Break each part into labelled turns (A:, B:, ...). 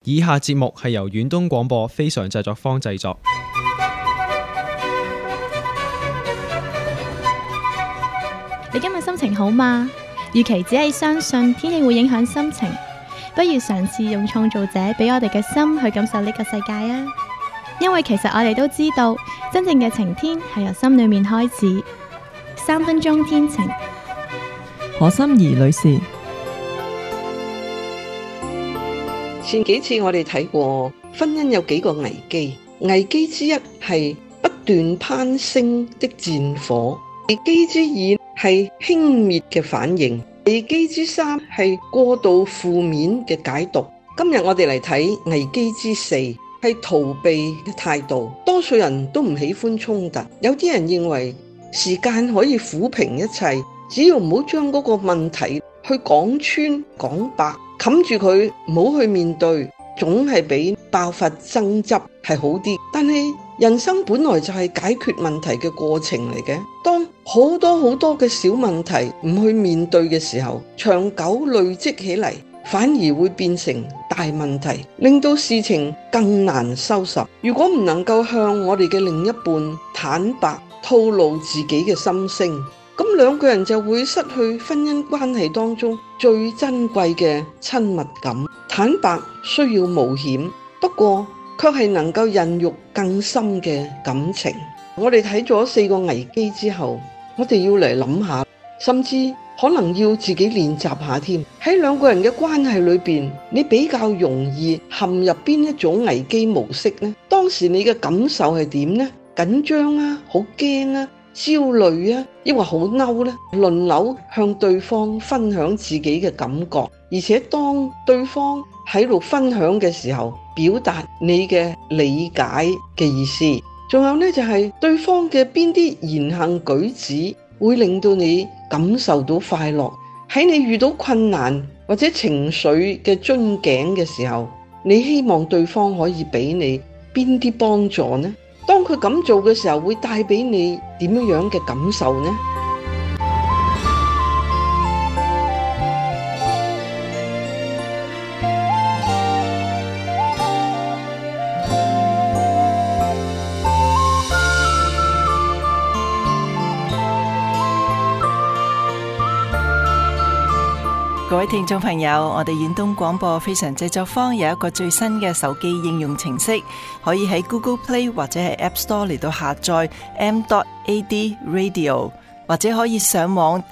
A: 以下節目係由遠東廣播非常製作坊製作。
B: 你今日心情好嗎？與其只係相信天氣會影響心情，不如嘗試用創造者俾我哋嘅心去感受呢個世界啊！因為其實我哋都知道，真正嘅晴天係由心裏面開始。3分鐘天晴，
C: 何心怡女士。
D: 前幾次我哋睇過婚姻有幾個危機，危機之一係不斷攀升的戰火，危機之二係輕蔑嘅反應，危機之三係過度負面嘅解讀。今日我哋嚟睇危機之四，係逃避嘅態度。多數人都唔喜歡衝突，有啲人認為時間可以撫平一切，只要唔好將嗰個問題去講穿講白，冚住佢，唔好去面對，總係比爆發爭執係好啲。但係人生本來就係解決問題嘅過程嚟嘅，當好多嘅小問題唔去面對嘅時候，長久累積起嚟，反而會變成大問題，令到事情更難收拾。如果唔能夠向我哋嘅另一半坦白透露自己嘅心聲，咁兩個人就會失去婚姻關係當中最珍貴嘅親密感。坦白需要冒險，不過卻係能夠孕育更深嘅感情。我哋睇咗4個危機之後，我哋要嚟諗下，甚至可能要自己練習下添。喺兩個人嘅關係裏邊，你比較容易陷入邊一種危機模式呢？當時你嘅感受係點呢？緊張啊，好驚啊，焦慮啊，抑或好嬲呢？輪流向對方分享自己嘅感覺，而且當對方喺度分享嘅時候，表達你嘅理解嘅意思。仲有呢，就係對方嘅邊啲言行舉止會令到你感受到快樂。喺你遇到困難或者情緒嘅樽頸嘅時候，你希望對方可以俾你邊啲幫助呢？當佢咁做嘅時候，會帶俾你點樣嘅感受呢？
E: 各位聽眾朋友，我哋遠東廣播非常製作坊有一個最新嘅手機應用程式，可以喺 Google Play 或者係 App Store 嚟到下載 m.ad radio， 或者可以上網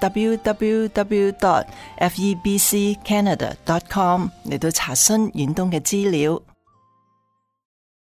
E: www.febccanada.com 嚟到查詢遠東嘅資料。